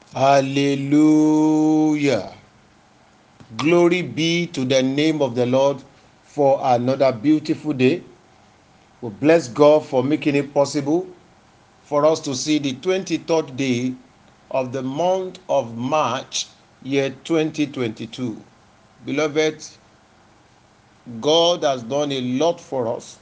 Hallelujah. Glory be to the name of the Lord for another beautiful day. We bless God for making it possible for us to see the 23rd day of the month of March, year 2022. Beloved, God has done a lot for us.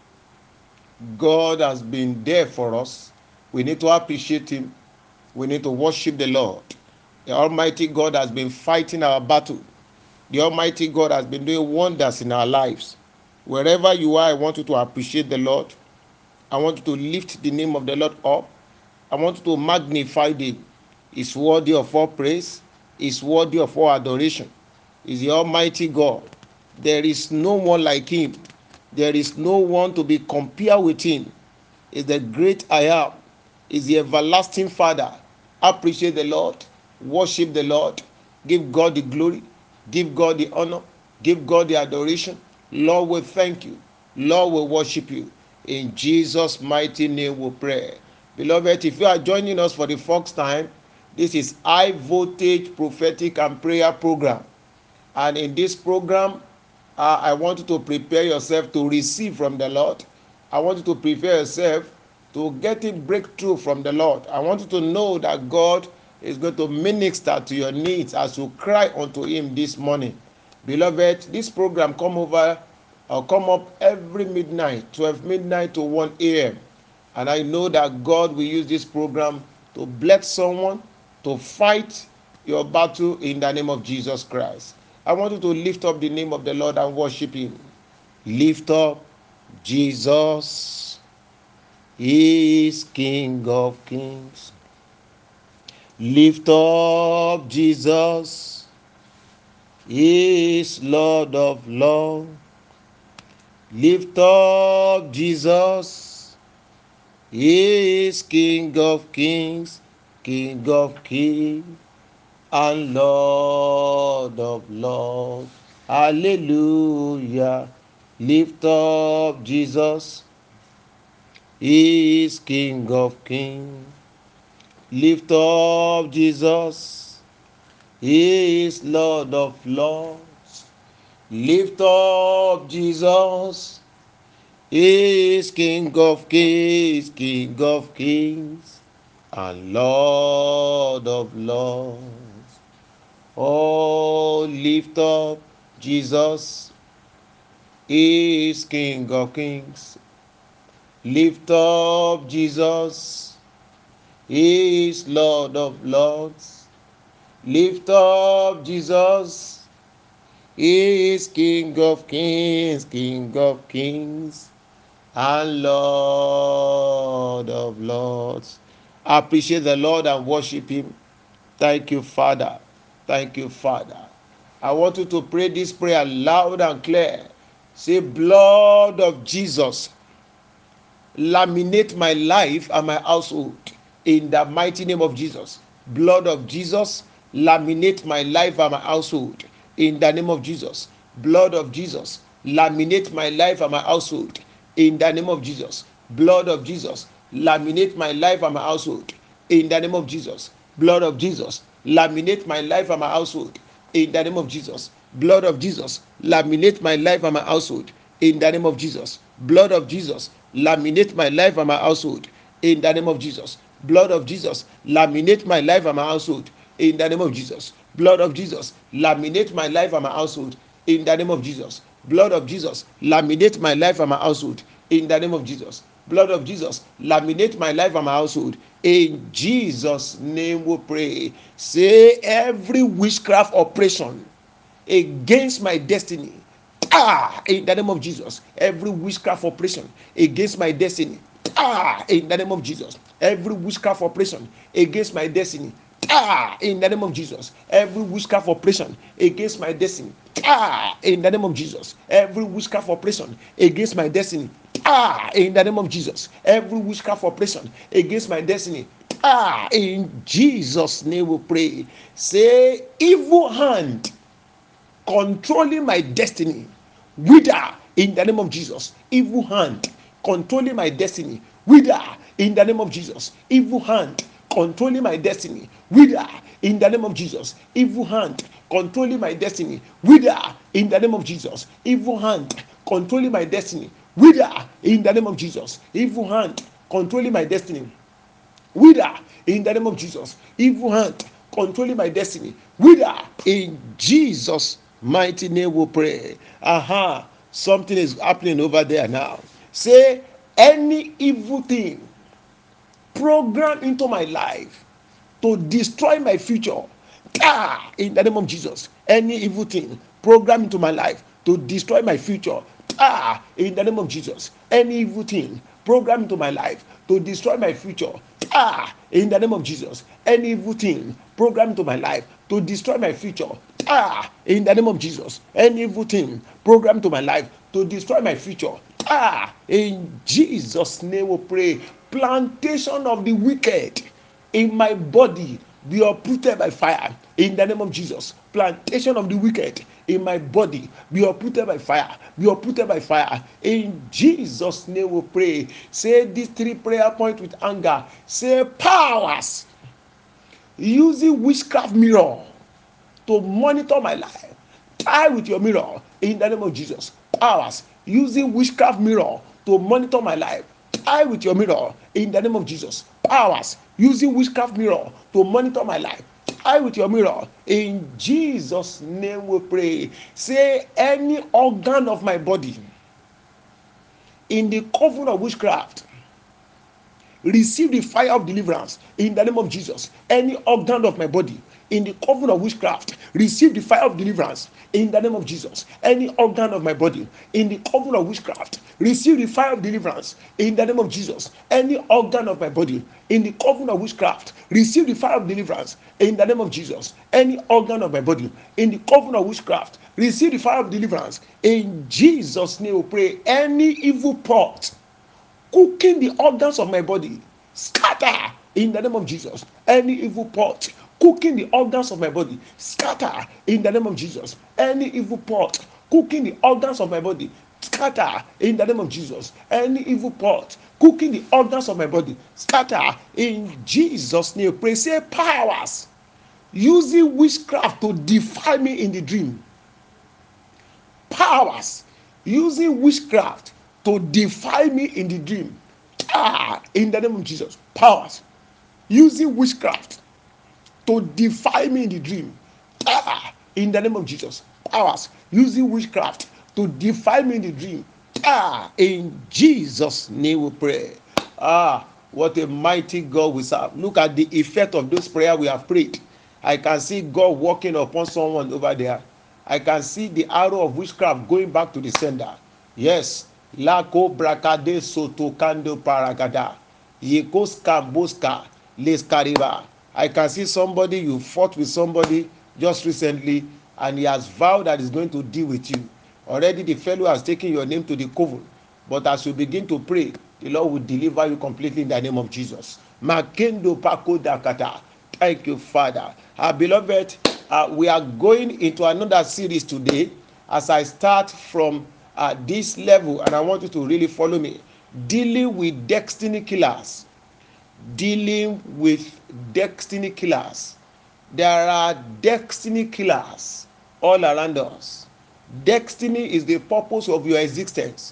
God has been there for us. We need to appreciate Him. We need to worship the Lord. The Almighty God has been fighting our battle. The Almighty God has been doing wonders in our lives. Wherever you are, I want you to appreciate the Lord. I want you to lift the name of the Lord up. I want you to magnify Him. He's worthy of all praise. He's worthy of all adoration. He's the Almighty God. There is no one like Him. There is no one to be compared with Him. He's the great I am. He's the everlasting Father. Appreciate the Lord. Worship the Lord. Give God the glory. Give God the honor. Give God the adoration. Lord, we thank you. Lord, we worship you. In Jesus' mighty name we pray. Beloved, if you are joining us for the first time, this is High Voltage Prophetic and Prayer Program. And in this program, I want you to prepare yourself to receive from the Lord. I want you to prepare yourself to getting breakthrough from the Lord. I want you to know that God is going to minister to your needs as you cry unto Him this morning. Beloved, this program come up every midnight, 12 midnight to 1 a.m. And I know that God will use this program to bless someone, to fight your battle in the name of Jesus Christ. I want you to lift up the name of the Lord and worship Him. Lift up Jesus. He is King of Kings. Lift up Jesus. He is Lord of Lords. Lift up Jesus. He is King of Kings, King of Kings, and Lord of Lords. Hallelujah. Lift up Jesus. He is King of Kings. Lift up Jesus. He is Lord of Lords. Lift up Jesus. He is King of Kings, King of Kings, and Lord of Lords. Oh, lift up Jesus. He is King of Kings. Lift up Jesus. He is Lord of Lords. Lift up Jesus. He is King of Kings, King of Kings, and Lord of Lords. Appreciate the Lord and worship Him. Thank you, Father. Thank you, Father. I want you to pray this prayer loud and clear. Say, blood of Jesus, laminate my life and my household in the mighty name of Jesus. Blood of Jesus, laminate my life and my household in the name of Jesus. Blood of Jesus, laminate my life and my household in the name of Jesus. Blood of Jesus, laminate my life and my household in the name of Jesus. Blood of Jesus, laminate my life and my household in the name of Jesus. Blood of Jesus, laminate my life and my household in the name of Jesus. Blood of Jesus, laminate my life and my household in the name of Jesus. Blood of Jesus, laminate my life and my household in the name of Jesus. Blood of Jesus, laminate my life and my household in the name of Jesus. Blood of Jesus, laminate my life and my household in the name of Jesus. Blood of Jesus, laminate my life and my household. In Jesus' name we pray. Say, every witchcraft operation against my destiny, in the name of Jesus. Every witchcraft operation against my destiny, in the name of Jesus. Every witchcraft operation against my destiny, in the name of Jesus. Every witchcraft operation against my destiny, in the name of Jesus. Every witchcraft operation against my destiny, in the name of Jesus. Every witchcraft operation against my destiny, in Jesus' name we pray. Say, evil hand controlling my destiny, wither in the name of Jesus. Evil hand controlling my destiny, wither in the name of Jesus. Evil hand controlling my destiny, wither in the name of Jesus. Evil hand controlling my destiny, wither in the name of Jesus. Evil hand controlling my destiny, wither in the name of Jesus. Evil hand controlling my destiny, wither in the name of Jesus. Evil hand controlling my destiny, wither in Jesus mighty name we pray. Aha, something is happening over there now. Say, any evil thing programmed into my life to destroy my future, in the name of Jesus. Any evil thing programmed into my life to destroy my future, in the name of Jesus. Any evil thing programmed into my life to destroy my future, in the name of Jesus. Any evil thing programmed into my life to destroy my future, in the name of Jesus. Any evil thing programmed into my life to destroy my future, in Jesus name we pray. Plantation of the wicked in my body be uprooted by fire in the name of Jesus. Plantation of the wicked in my body be uprooted by fire, be uprooted by fire in Jesus name we pray. Say these 3 prayer points with anger. Say, powers using witchcraft mirror to monitor my life, tie with your mirror in the name of Jesus. Powers using witchcraft mirror to monitor my life, tie with your mirror in the name of Jesus. Powers using witchcraft mirror to monitor my life, tie with your mirror in Jesus name we pray. Say, any organ of my body in the coven of witchcraft, receive the fire of deliverance in the name of Jesus. Any organ of my body in the coven of witchcraft, receive the fire of deliverance in the name of Jesus. Any organ of my body in the coven of witchcraft, receive the fire of deliverance in the name of Jesus. Any organ of my body in the coven of witchcraft, receive the fire of deliverance in the name of Jesus. Any organ of my body in the coven of witchcraft, receive the fire of deliverance in Jesus name we pray. Any evil pot cooking the organs of my body, scatter in the name of Jesus. Any evil pot cooking the organs of my body, scatter in the name of Jesus. Any evil pot cooking the organs of my body, scatter in the name of Jesus. Any evil pot cooking the organs of my body, scatter in Jesus name. Pray. Say, powers using witchcraft to defy me in the dream. Powers using witchcraft to defy me in the dream, in the name of Jesus. Powers using witchcraft to defy me in the dream, in the name of Jesus. Powers using witchcraft to defy me in the dream, in Jesus name we pray. What a mighty God we serve. Look at the effect of those prayers we have prayed. I can see God working upon someone over there. I can see the arrow of witchcraft going back to the sender. Yes. Lako brakade soto kando paragada. Yekos kamboska leskariba. I can see somebody, you fought with somebody just recently, and he has vowed that he's going to deal with you. Already the fellow has taken your name to the coven. But as you begin to pray, the Lord will deliver you completely in the name of Jesus. Makendo pako dakata. Thank you, Father. Beloved, we are going into another series today as I start from this level, and I want you to really follow me. Dealing with destiny killers. Dealing with destiny killers. There are destiny killers all around us. Destiny is the purpose of your existence.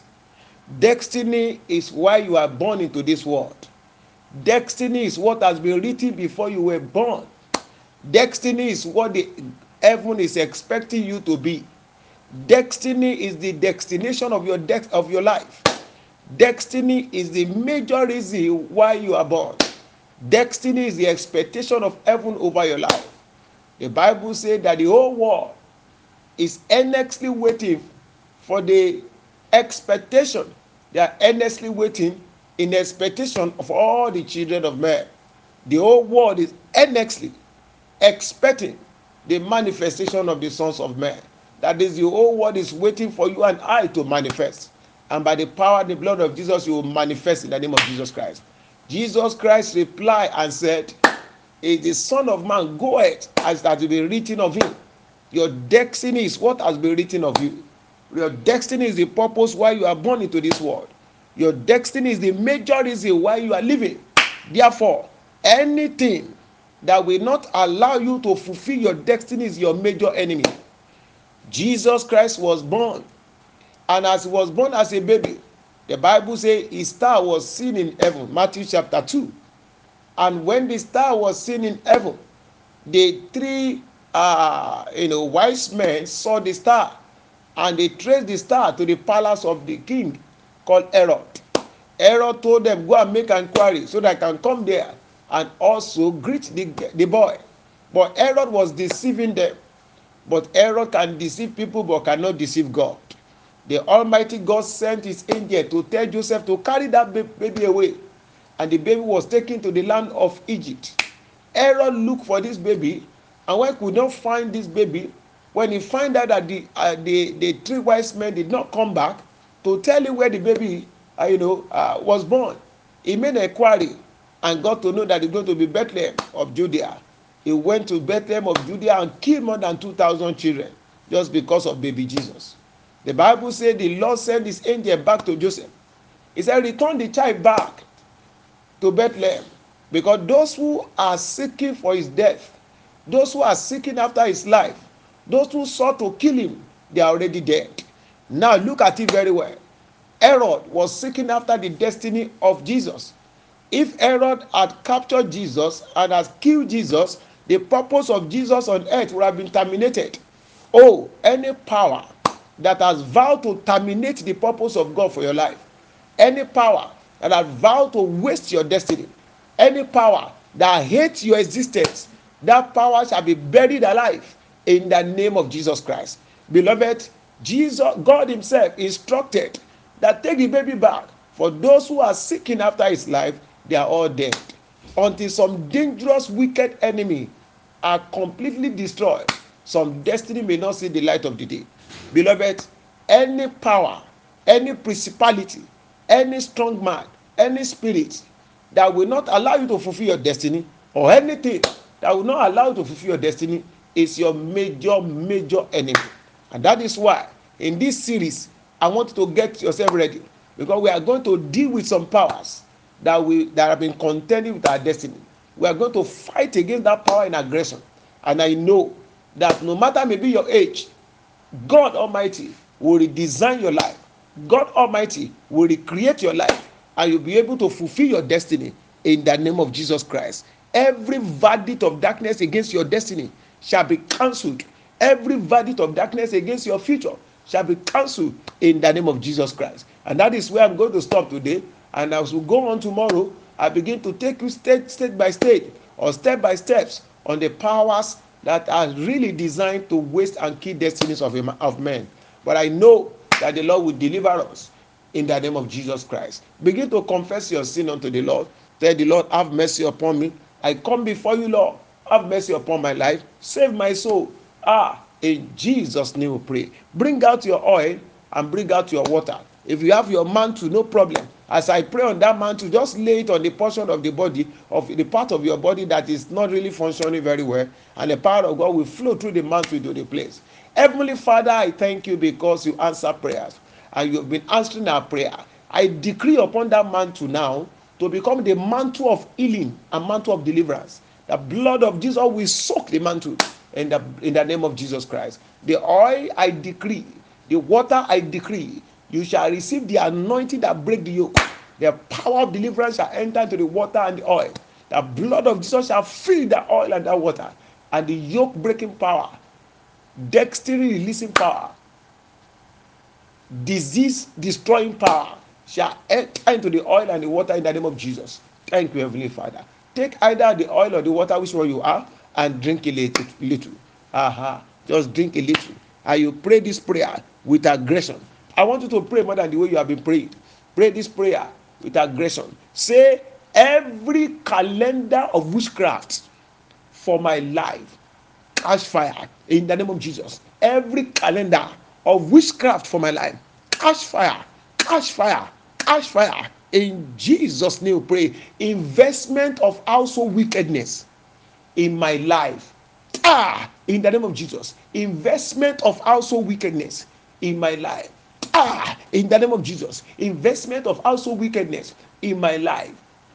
Destiny is why you are born into this world. Destiny is what has been written before you were born. Destiny is what the heaven is expecting you to be. Destiny is the destination of your life. Destiny is the major reason why you are born. Destiny is the expectation of heaven over your life. The Bible says that the whole world is earnestly waiting for the expectation. They are earnestly waiting in expectation of all the children of men. The whole world is earnestly expecting the manifestation of the sons of men. That is, the whole world is waiting for you and I to manifest. And by the power and the blood of Jesus, you will manifest in the name of Jesus Christ. Jesus Christ replied and said, "Is the Son of Man goeth as that will be written of him." Your destiny is what has been written of you. Your destiny is the purpose why you are born into this world. Your destiny is the major reason why you are living. Therefore, Anything that will not allow you to fulfill your destiny is your major enemy. Jesus Christ was born, and as he was born as a baby, the Bible says his star was seen in heaven, Matthew chapter 2. And when the star was seen in heaven, the three wise men saw the star, and they traced the star to the palace of the king called Herod. Herod told them, go and make inquiry so that I can come there and also greet the boy. But Herod was deceiving them. But Herod can deceive people but cannot deceive God. The Almighty God sent his angel to tell Joseph to carry that baby away. And the baby was taken to the land of Egypt. Herod looked for this baby, and when he could not find this baby, when he found out that the three wise men did not come back to tell him where the baby was born, he made an inquiry and got to know that it's going to be Bethlehem of Judea. He went to Bethlehem of Judea and killed more than 2,000 children just because of baby Jesus. The Bible said the Lord sent his angel back to Joseph. He said, return the child back to Bethlehem, because those who are seeking for his death, those who are seeking after his life, those who sought to kill him, they are already dead. Now look at it very well. Herod was seeking after the destiny of Jesus. If Herod had captured Jesus and has killed Jesus, the purpose of Jesus on earth would have been terminated. Oh, any power that has vowed to terminate the purpose of God for your life, any power that has vowed to waste your destiny, any power that hates your existence, that power shall be buried alive in the name of Jesus Christ. Beloved, God himself instructed that take the baby back. For those who are seeking after his life, they are all dead. Until some dangerous, wicked enemy are completely destroyed, some destiny may not see the light of the day. Beloved, any power, any principality, any strong man, any spirit that will not allow you to fulfill your destiny, or anything that will not allow you to fulfill your destiny, is your major enemy. And that is why in this series I want you to get yourself ready, because we are going to deal with some powers that have been contending with our destiny. We are going to fight against that power in aggression. And I know that no matter maybe your age, God Almighty will redesign your life. God Almighty will recreate your life, and you'll be able to fulfill your destiny in the name of Jesus Christ. Every verdict of darkness against your destiny shall be cancelled. Every verdict of darkness against your future shall be cancelled in the name of Jesus Christ. And that is where I'm going to stop today. And as we go on tomorrow, I begin to take you state by state or step by steps on the powers that are really designed to waste and kill destinies of men. But I know that the Lord will deliver us in the name of Jesus Christ. Begin to confess your sin unto the Lord. Tell the Lord, have mercy upon me. I come before you, Lord. Have mercy upon my life. Save my soul. In Jesus' name we pray. Bring out your oil and bring out your water. If you have your mantle, no problem. As I pray on that mantle, just lay it on the portion of the body, of the part of your body that is not really functioning very well, and the power of God will flow through the mantle to the place. Heavenly Father, I thank you because you answer prayers, and you have been answering our prayer. I decree upon that mantle now to become the mantle of healing and mantle of deliverance. The blood of Jesus will soak the mantle in the name of Jesus Christ. The oil I decree, the water I decree, you shall receive the anointing that break the yoke. The power of deliverance shall enter into the water and the oil. The blood of Jesus shall fill the oil and the water, and the yoke breaking power, destiny releasing power, disease destroying power shall enter into the oil and the water in the name of Jesus. Thank you, Heavenly Father. Take either the oil or the water, which one you are, and drink a little. Just drink a little. And you pray this prayer with aggression. I want you to pray more than the way you have been praying. Pray this prayer with aggression. Say, every calendar of witchcraft for my life, catch fire in the name of Jesus. Every calendar of witchcraft for my life, catch fire, catch fire, catch fire. In Jesus' name we pray. Investment of household wickedness in my life, in the name of Jesus. Investment of household wickedness in my life, in the name of Jesus. Investment of household wickedness in my life,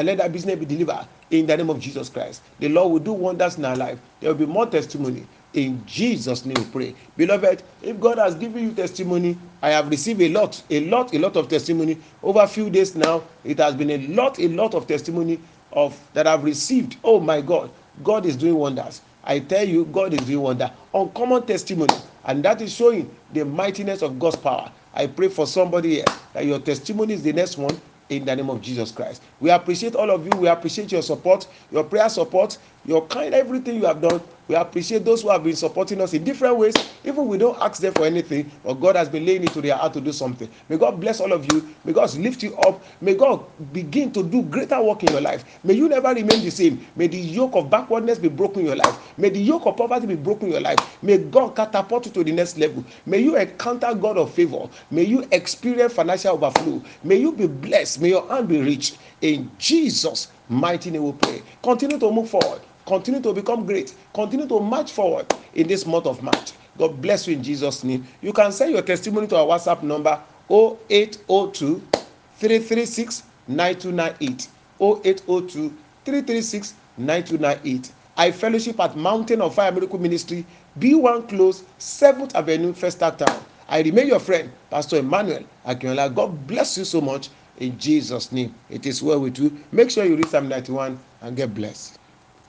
and let that business be delivered in the name of Jesus Christ. The Lord will do wonders in our life. There will be more testimony. In Jesus' name we pray. Beloved, if God has given you testimony, I have received a lot of testimony. Over a few days now, it has been a lot of testimony of that I've received. Oh my God, God is doing wonders. I tell you, God is doing wonder. Uncommon testimony, and that is showing the mightiness of God's power. I pray for somebody here that your testimony is the next one in the name of Jesus Christ. We appreciate all of you. We appreciate your support, your prayer support, your kind, everything you have done. We appreciate those who have been supporting us in different ways. Even we don't ask them for anything, but God has been laying it to their heart to do something. May God bless all of you. May God lift you up. May God begin to do greater work in your life. May you never remain the same. May the yoke of backwardness be broken in your life. May the yoke of poverty be broken in your life. May God catapult you to the next level. May you encounter God of favor. May you experience financial overflow. May you be blessed. May your hand be rich. In Jesus' mighty name we pray. Continue to move forward. Continue to become great. Continue to march forward in this month of March. God bless you in Jesus' name. You can send your testimony to our WhatsApp number 0802 336 9298. 0802 336 9298. I fellowship at Mountain of Fire Miracle Ministry, B1 Close, 7th Avenue, First Town. I remain your friend, Pastor Emmanuel Akinola. God bless you so much in Jesus' name. It is well with you. Make sure you read Psalm 91 and get blessed.